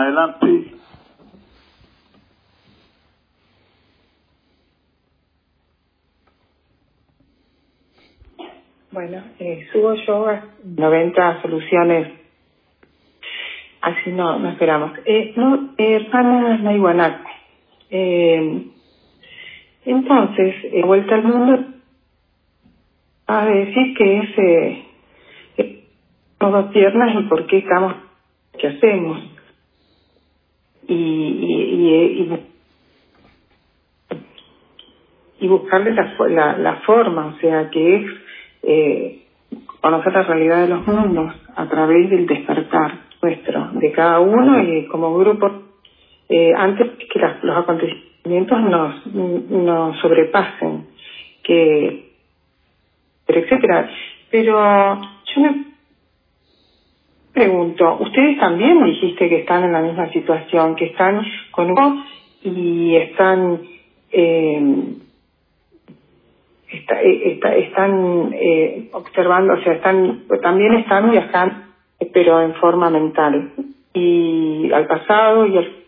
Adelante. Bueno, subo yo a 90 soluciones, así no esperamos. Hermana Naiwanak, entonces, vuelta al mundo, a decir que es dos piernas y por qué estamos, qué hacemos. Y buscarle la forma, o sea, que es conocer la realidad de los mundos a través del despertar nuestro, de cada uno y como grupo, antes que los acontecimientos nos sobrepasen, etcétera. Pero yo me pregunto, ustedes también me dijiste que están en la misma situación, que están con uno y están están observando, o sea, también están viajando, pero en forma mental, y al pasado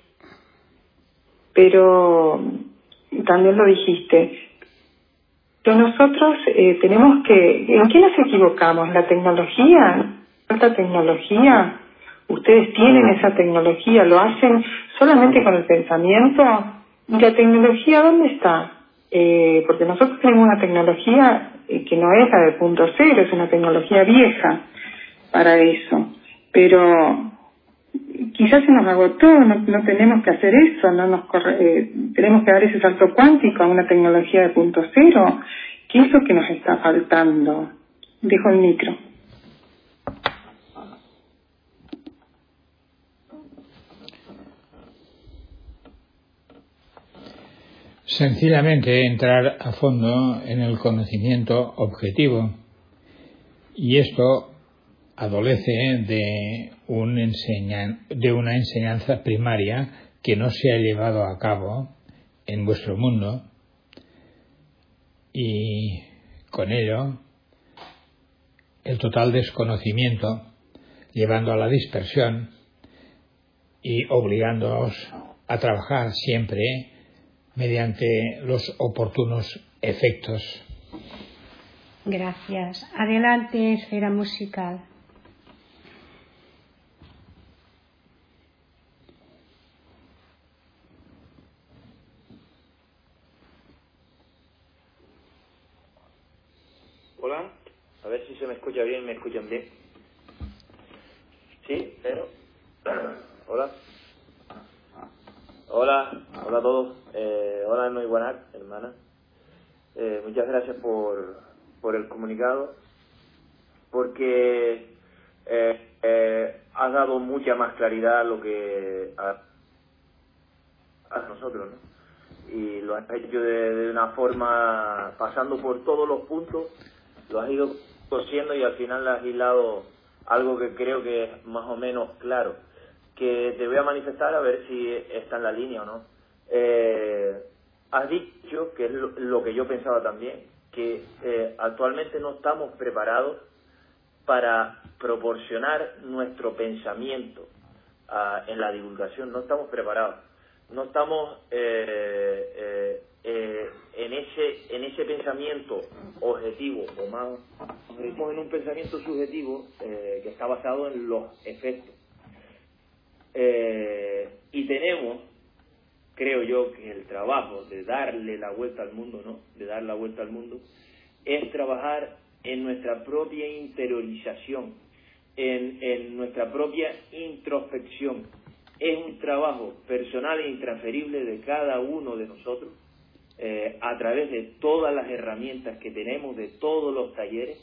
pero también lo dijiste. Pero nosotros tenemos ¿en qué nos equivocamos? ¿La tecnología? ¿Falta tecnología? ¿Ustedes tienen esa tecnología? ¿Lo hacen solamente con el pensamiento? ¿Y la tecnología dónde está? Porque nosotros tenemos una tecnología que no es la de punto cero, es una tecnología vieja para eso. Pero quizás se nos agotó, no tenemos que hacer eso, tenemos que dar ese salto cuántico a una tecnología de punto cero. ¿Qué es lo que nos está faltando? Dejo el micro. Sencillamente entrar a fondo en el conocimiento objetivo, y esto adolece de una enseñanza primaria que no se ha llevado a cabo en vuestro mundo, y con ello el total desconocimiento llevando a la dispersión y obligándoos a trabajar siempre mediante los oportunos efectos. Gracias. Adelante, esfera musical. Hola, a ver si se me escucha bien, me escuchan bien. Sí, pero... Hola. Hola a todos. Hola, muy buenas, hermana. Muchas gracias por el comunicado, porque has dado mucha más claridad a lo que a nosotros, ¿no? Y lo has hecho de una forma, pasando por todos los puntos, lo has ido cosiendo y al final le has hilado algo que creo que es más o menos claro, que te voy a manifestar a ver si está en la línea o no. Has dicho, que es lo que yo pensaba también, que actualmente no estamos preparados para proporcionar nuestro pensamiento en la divulgación, no estamos preparados, no estamos en ese pensamiento objetivo, o más, estamos en un pensamiento subjetivo que está basado en los efectos. Y tenemos, creo yo, que el trabajo de darle la vuelta al mundo, ¿no? De dar la vuelta al mundo, es trabajar en nuestra propia interiorización, en nuestra propia introspección. Es un trabajo personal e intransferible de cada uno de nosotros, a través de todas las herramientas que tenemos, de todos los talleres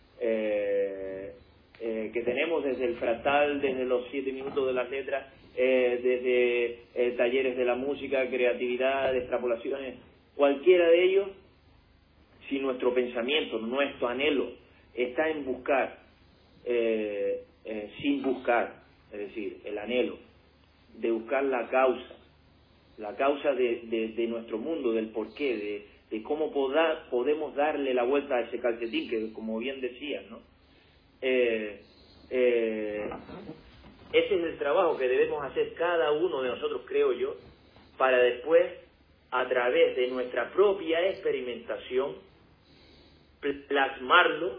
que tenemos, desde el fractal, desde los 7 minutos de las letras, desde talleres de la música, creatividad, extrapolaciones, cualquiera de ellos. Si nuestro pensamiento, nuestro anhelo está en buscar, sin buscar, es decir, el anhelo de buscar la causa de nuestro mundo, del porqué, de cómo podemos darle la vuelta a ese calcetín, que como bien decías, ¿no? ese es el trabajo que debemos hacer cada uno de nosotros, creo yo, para después, a través de nuestra propia experimentación, plasmarlo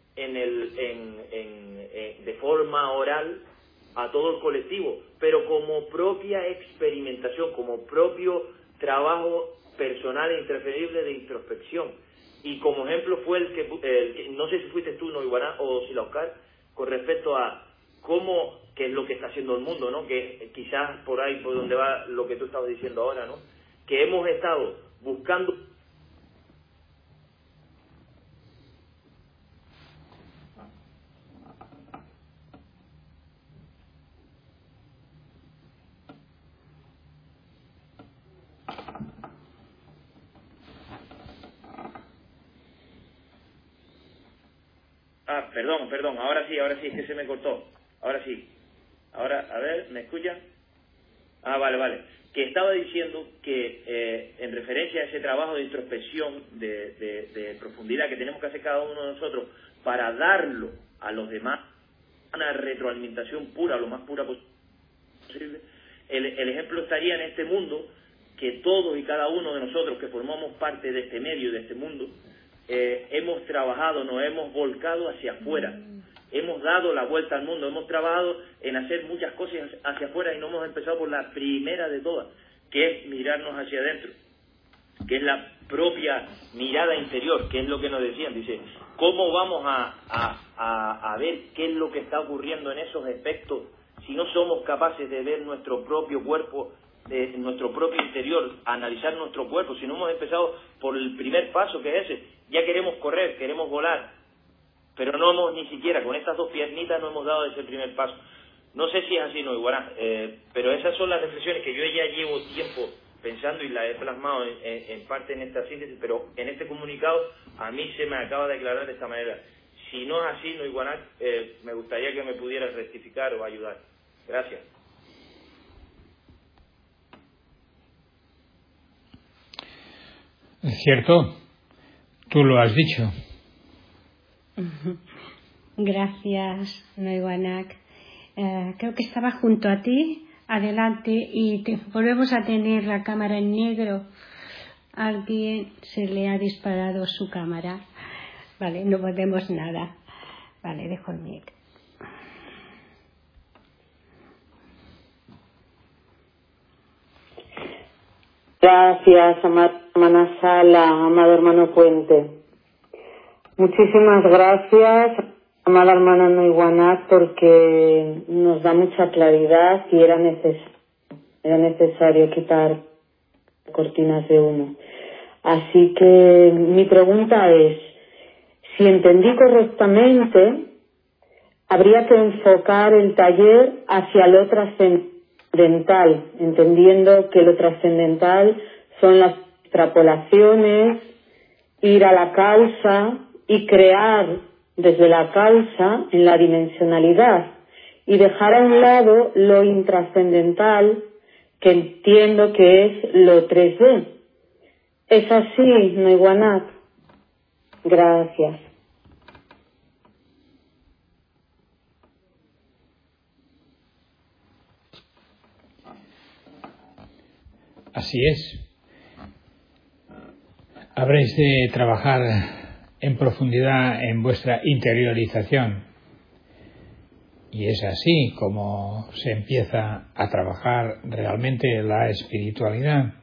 de forma oral a todo el colectivo, pero como propia experimentación, como propio trabajo personal e intransferible de introspección. Y como ejemplo fue el que no sé si fuiste tú, Noiguaná, o si la Oscar, con respecto a cómo, qué es lo que está haciendo el mundo, ¿no? Que quizás por ahí, por donde va lo que tú estabas diciendo ahora, ¿no? Que hemos estado buscando perdón, ahora sí, es que se me cortó. Ahora sí. Ahora, a ver, ¿me escucha? Vale. Que estaba diciendo que en referencia a ese trabajo de introspección, de profundidad que tenemos que hacer cada uno de nosotros para darlo a los demás, una retroalimentación pura, lo más pura posible, el ejemplo estaría en este mundo, que todos y cada uno de nosotros que formamos parte de este medio, de este mundo, hemos trabajado, nos hemos volcado hacia afuera, hemos dado la vuelta al mundo, hemos trabajado en hacer muchas cosas hacia afuera y no hemos empezado por la primera de todas, que es mirarnos hacia adentro, que es la propia mirada interior, que es lo que nos decían. Dice, ¿cómo vamos a ver qué es lo que está ocurriendo en esos aspectos si no somos capaces de ver nuestro propio cuerpo, nuestro propio interior, analizar nuestro cuerpo? Si no hemos empezado por el primer paso, que es ese, ya queremos correr, queremos volar, pero no hemos ni siquiera, con estas dos piernitas no hemos dado ese primer paso. No sé si es así, Noiguaná, pero esas son las reflexiones que yo ya llevo tiempo pensando y las he plasmado en parte en esta síntesis, pero en este comunicado a mí se me acaba de aclarar de esta manera. Si no es así, Noiguaná, me gustaría que me pudieras rectificar o ayudar. Gracias. Es cierto, tú lo has dicho. Gracias, Noiguanak. Creo que estaba junto a ti, adelante, y volvemos a tener la cámara en negro. Alguien se le ha disparado su cámara. Vale, no podemos nada. Vale, dejo el mic. Gracias, amada hermana Sala, amado hermano Puente. Muchísimas gracias, amada hermana Noiguanak, porque nos da mucha claridad y era necesario quitar cortinas de humo. Así que mi pregunta es, si entendí correctamente, habría que enfocar el taller hacia lo trascendental, entendiendo que lo trascendental son las extrapolaciones, ir a la causa y crear desde la causa en la dimensionalidad y dejar a un lado lo intrascendental, que entiendo que es lo 3D. ¿Es así, Noiguanak? Gracias. Así es. Habréis de trabajar en profundidad en vuestra interiorización. Y es así como se empieza a trabajar realmente la espiritualidad.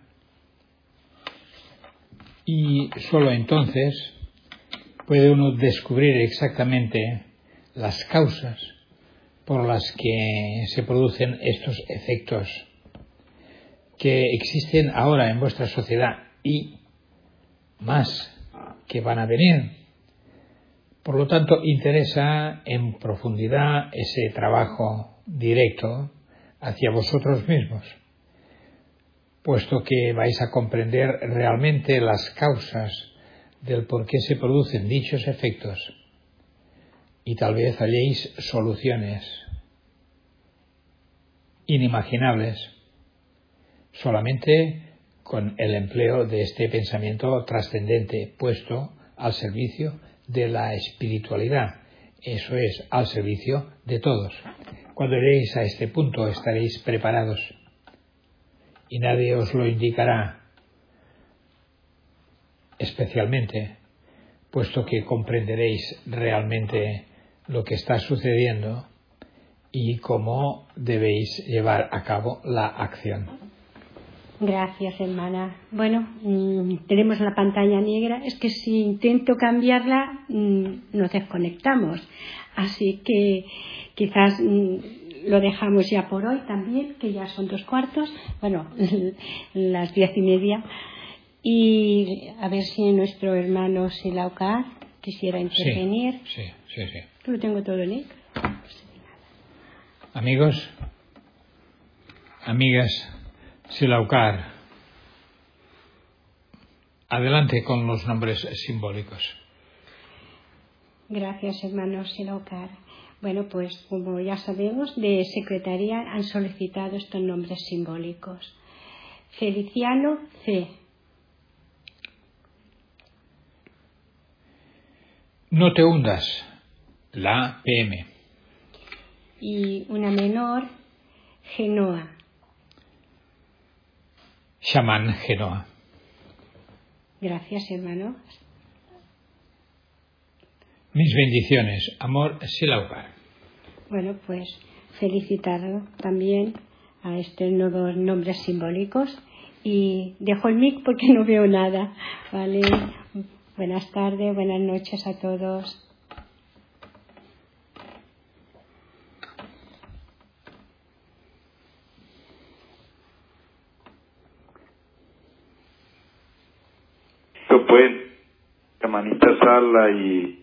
Y solo entonces puede uno descubrir exactamente las causas por las que se producen estos efectos que existen ahora en vuestra sociedad y más que van a venir. Por lo tanto, interesa en profundidad ese trabajo directo hacia vosotros mismos, puesto que vais a comprender realmente las causas del por qué se producen dichos efectos y tal vez halléis soluciones inimaginables solamente con el empleo de este pensamiento trascendente puesto al servicio de la espiritualidad, eso es, al servicio de todos. Cuando lleguéis a este punto estaréis preparados y nadie os lo indicará especialmente, puesto que comprenderéis realmente lo que está sucediendo y cómo debéis llevar a cabo la acción. Gracias, hermana. Bueno, tenemos la pantalla negra. Es que si intento cambiarla, nos desconectamos. Así que quizás lo dejamos ya por hoy también, que ya son 2:15. Bueno, las 10:30. Y a ver si nuestro hermano Silaucar quisiera intervenir. Sí. Lo tengo todo negro. Amigos, amigas, Silaucar, adelante con los nombres simbólicos. Gracias, hermano Silaucar. Bueno, pues como ya sabemos, de secretaría han solicitado estos nombres simbólicos. Feliciano C. No te hundas, la PM. Y una menor, Genoa. Shaman Genoa. Gracias, hermano. Mis bendiciones, amor Silaucar. Bueno, pues felicitarlo también a estos nuevos nombres simbólicos y dejo el mic porque no veo nada, ¿vale? Buenas tardes, buenas noches a todos. Pues, hermanita Sala y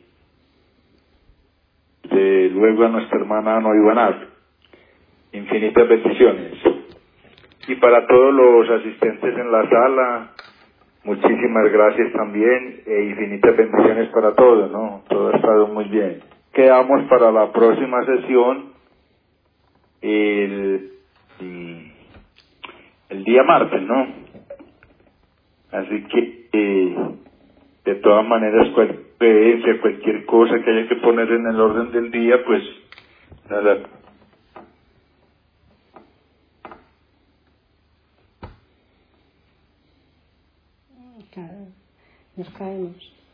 luego a nuestra hermana Noivanat, infinitas bendiciones. Y para todos los asistentes en la sala, muchísimas gracias también e infinitas bendiciones para todos, ¿no? Todo ha estado muy bien. Quedamos para la próxima sesión el día martes, ¿no? Así que de todas maneras cualquier cosa que haya que poner en el orden del día, pues nada. Claro, nos caemos.